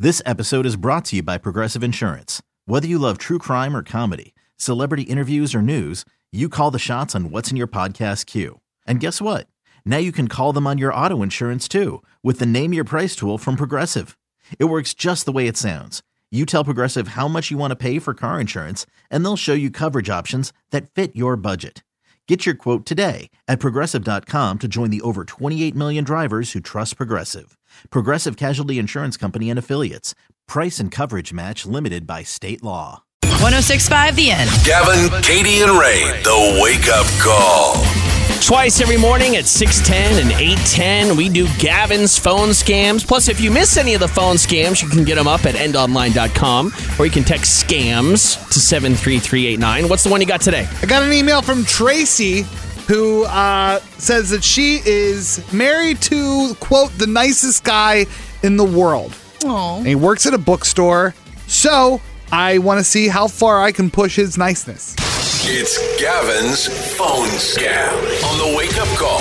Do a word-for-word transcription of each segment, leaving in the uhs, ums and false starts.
This episode is brought to you by Progressive Insurance. Whether you love true crime or comedy, celebrity interviews or news, you call the shots on what's in your podcast queue. And guess what? Now you can call them on your auto insurance too with the Name Your Price tool from Progressive. It works just the way it sounds. You tell Progressive how much you want to pay for car insurance, and they'll show you coverage options that fit your budget. Get your quote today at Progressive dot com to join the over twenty-eight million drivers who trust Progressive. Progressive Casualty Insurance Company and Affiliates. Price and coverage match limited by state law. one oh six point five The End. Gavin, Katie, and Ray, the wake-up call. Twice every morning at six ten and eight ten, we do Gavin's phone scams. Plus, if you miss any of the phone scams, you can get them up at end online dot com, or you can text SCAMS to seven three three eight nine. What's the one you got today? I got an email from Tracy, who uh, says that she is married to, quote, the nicest guy in the world. Aww. And he works at a bookstore, so I want to see how far I can push his niceness. It's Gavin's phone scam on the wake-up call.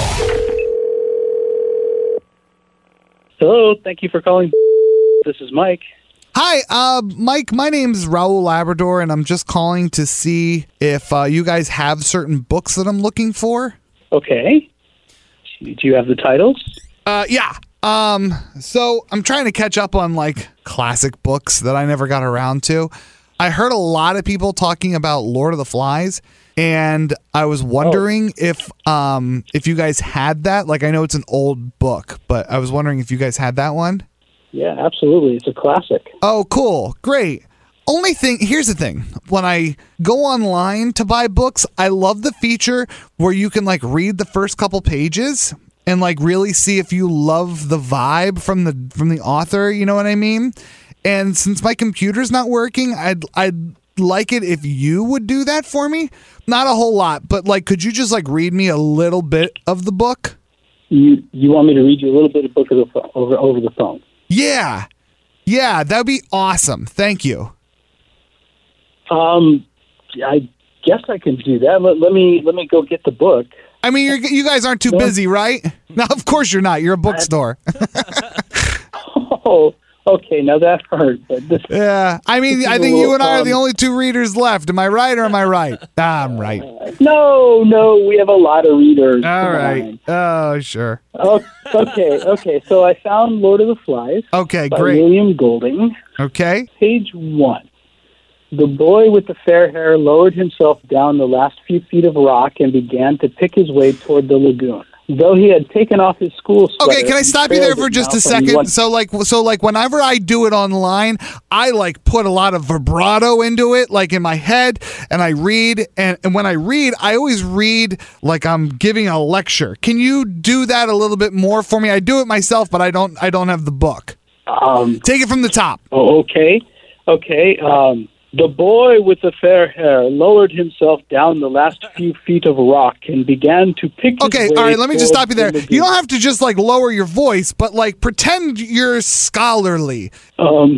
Hello, thank you for calling. This is Mike. Hi, uh, Mike, my name's Raul Labrador, and I'm just calling to see if uh, you guys have certain books that I'm looking for. Okay. Do you have the titles? Uh, yeah. Um, so I'm trying to catch up on, like, classic books that I never got around to. I heard a lot of people talking about Lord of the Flies, and I was wondering oh. if um if you guys had that. Like, I know it's an old book, but I was wondering if you guys had that one. Yeah, absolutely. It's a classic. Oh, cool. Great. Only thing, here's the thing. When I go online to buy books, I love the feature where you can, like, read the first couple pages and, like, really see if you love the vibe from the from the author, you know what I mean? And since my computer's not working, I'd I'd like it if you would do that for me. Not a whole lot, but, like, could you just, like, read me a little bit of the book? You you want me to read you a little bit of book of the phone, over over the phone? Yeah, yeah, that'd be awesome. Thank you. Um, I guess I can do that. Let, let me let me go get the book. I mean, you're, you guys aren't too busy, right? No, of course you're not. You're a bookstore. Oh. Okay, now that hurt. But this, yeah, I mean, I think you and I are the only two readers left. Am I right or am I right? Ah, I'm right. Uh, no, no, we have a lot of readers. All Come right. on. Oh, sure. Oh, okay, okay. So I found Lord of the Flies. Okay, by great. William Golding. Okay. Page one. The boy with the fair hair lowered himself down the last few feet of rock and began to pick his way toward the lagoon. Though he had taken off his school sweater. Okay, can I stop you there for just a second? One- so like so like whenever I do it online, I like put a lot of vibrato into it, like in my head, and I read, and, and when I read, I always read like I'm giving a lecture. Can you do that a little bit more for me? I do it myself, but I don't I don't have the book. Um, Take it from the top. Oh, okay. Okay. Um The boy with the fair hair lowered himself down the last few feet of rock and began to pick his Okay, way all right, let me just stop you there. the You don't have to just, like, lower your voice, but, like, pretend you're scholarly. Um,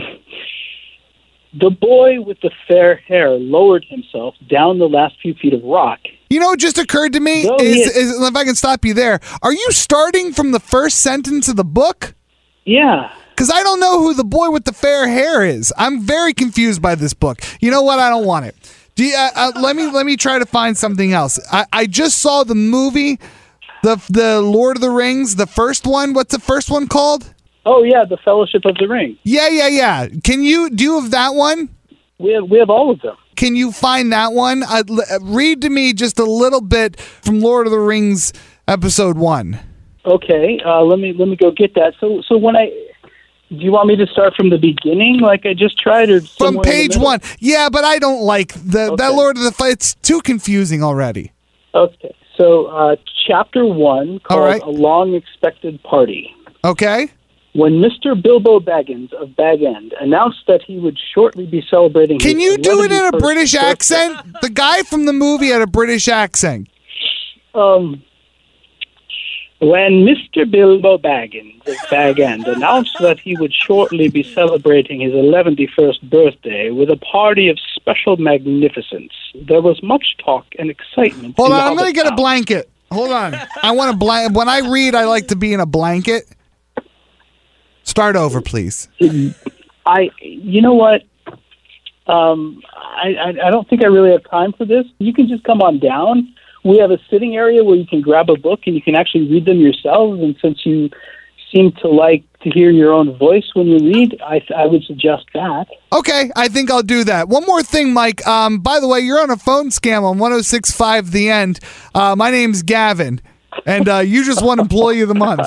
the boy with the fair hair lowered himself down the last few feet of rock. You know what just occurred to me? No, is, he- is, if I can stop you there, are you starting from the first sentence of the book? Yeah. Because I don't know who the boy with the fair hair is. I'm very confused by this book. You know what? I don't want it. Do you, uh, uh, let me let me try to find something else. I, I just saw the movie, the the Lord of the Rings, the first one. What's the first one called? Oh, yeah, the Fellowship of the Ring. Yeah, yeah, yeah. Can you do you have that one? We have, we have all of them. Can you find that one? Uh, read to me just a little bit from Lord of the Rings episode one. Okay, uh, let me let me go get that. So so when I... Do you want me to start from the beginning, like I just tried, or from page one? Yeah, but I don't like the okay. that Lord of the Flies. It's too confusing already. Okay, so uh, chapter one called right. "A Long Expected Party." Okay. When Mister Bilbo Baggins of Bag End announced that he would shortly be celebrating, can his you do it in a eleventy-first British birthday. accent? The guy from the movie had a British accent. Um. When Mister Bilbo Baggins of Bag End announced that he would shortly be celebrating his eleventy-first birthday with a party of special magnificence, there was much talk and excitement. Hold in on, I'm going to get a Hobbit blanket. Hold on. I want a blanket. When I read, I like to be in a blanket. Start over, please. Town. I, you know what? Um, I, I, I don't think I really have time for this. You can just come on down. We have a sitting area where you can grab a book and you can actually read them yourselves. And since you seem to like to hear your own voice when you read, I, I would suggest that. Okay, I think I'll do that. One more thing, Mike. Um, by the way, you're on a phone scam on one oh six point five The End. Uh, my name's Gavin, and uh, you just won Employee of the Month.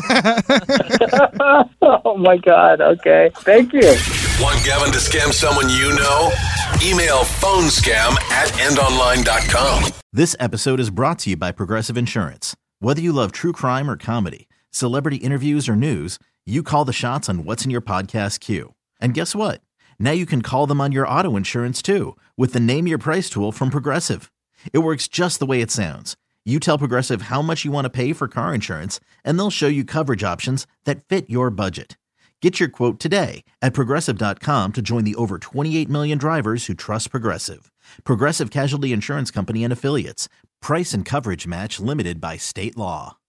Oh, my God. Okay. Thank you. Want Gavin to scam someone you know? Email phonescam at endonline dot com. This episode is brought to you by Progressive Insurance. Whether you love true crime or comedy, celebrity interviews or news, you call the shots on what's in your podcast queue. And guess what? Now you can call them on your auto insurance too with the Name Your Price tool from Progressive. It works just the way it sounds. You tell Progressive how much you want to pay for car insurance, and they'll show you coverage options that fit your budget. Get your quote today at Progressive dot com to join the over twenty-eight million drivers who trust Progressive. Progressive Casualty Insurance Company and Affiliates. Price and coverage match limited by state law.